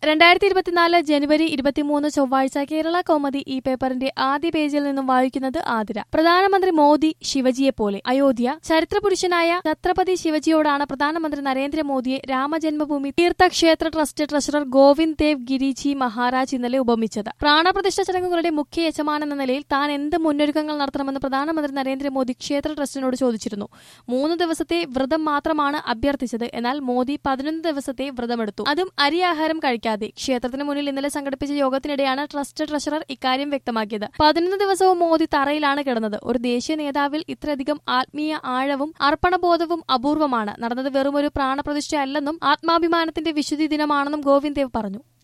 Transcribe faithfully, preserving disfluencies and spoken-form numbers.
രണ്ടായിരത്തി ഇരുപത്തിനാല് ജനുവരി ഇരുപത്തിമൂന്ന് ചൊവ്വാഴ്ച കേരള കൗമുദി ഈ പേപ്പറിന്റെ ആദ്യ പേജിൽ നിന്നും വായിക്കുന്നത് ആതിര. പ്രധാനമന്ത്രി മോദി ശിവജിയെ പോലെ. അയോധ്യ. ചരിത്രപുരുഷനായ ഛത്രപതി ശിവജിയോടാണ് പ്രധാനമന്ത്രി നരേന്ദ്രമോദിയെ രാമജന്മഭൂമി തീർത്ഥക്ഷേത്ര ട്രസ്റ്റ് ട്രഷറർ ഗോവിന്ദ് ദേവ് ഗിരിജി മഹാരാജ് ഇന്നലെ ഉപമിച്ചത്. പ്രാണപ്രതിഷ്ഠ ചടങ്ങുകളുടെ മുഖ്യ യജമാൻ എന്ന നിലയിൽ താൻ എന്ത് മുന്നൊരുക്കങ്ങൾ നടത്തണമെന്ന് പ്രധാനമന്ത്രി നരേന്ദ്രമോദി ക്ഷേത്ര ട്രസ്റ്റിനോട് ചോദിച്ചിരുന്നു. മൂന്ന് ദിവസത്തെ വ്രതം മാത്രമാണ് അഭ്യർത്ഥിച്ചത്. എന്നാൽ മോദി പതിനൊന്ന് ദിവസത്തെ വ്രതമെടുത്തു, അതും അരിയാഹാരം കഴിക്കാതെ. ക്ഷേത്രത്തിന് മുന്നിൽ ഇന്നലെ സംഘടിപ്പിച്ച യോഗത്തിനിടെയാണ് ട്രസ്റ്റ് ട്രഷറർ ഇക്കാര്യം വ്യക്തമാക്കിയത്. പതിനൊന്ന് ദിവസവും മോദി തറയിലാണ് കിടന്നത്. ഒരു ദേശീയ നേതാവിൽ ഇത്രയധികം ആത്മീയ ആഴവും അർപ്പണബോധവും അപൂർവമാണ്. നടന്നത് വെറും ഒരു പ്രാണപ്രതിഷ്ഠ അല്ലെന്നും ആത്മാഭിമാനത്തിന്റെ വിശുദ്ധി ദിനമാണെന്നും ഗോവിന്ദ് ദേവ് പറഞ്ഞു.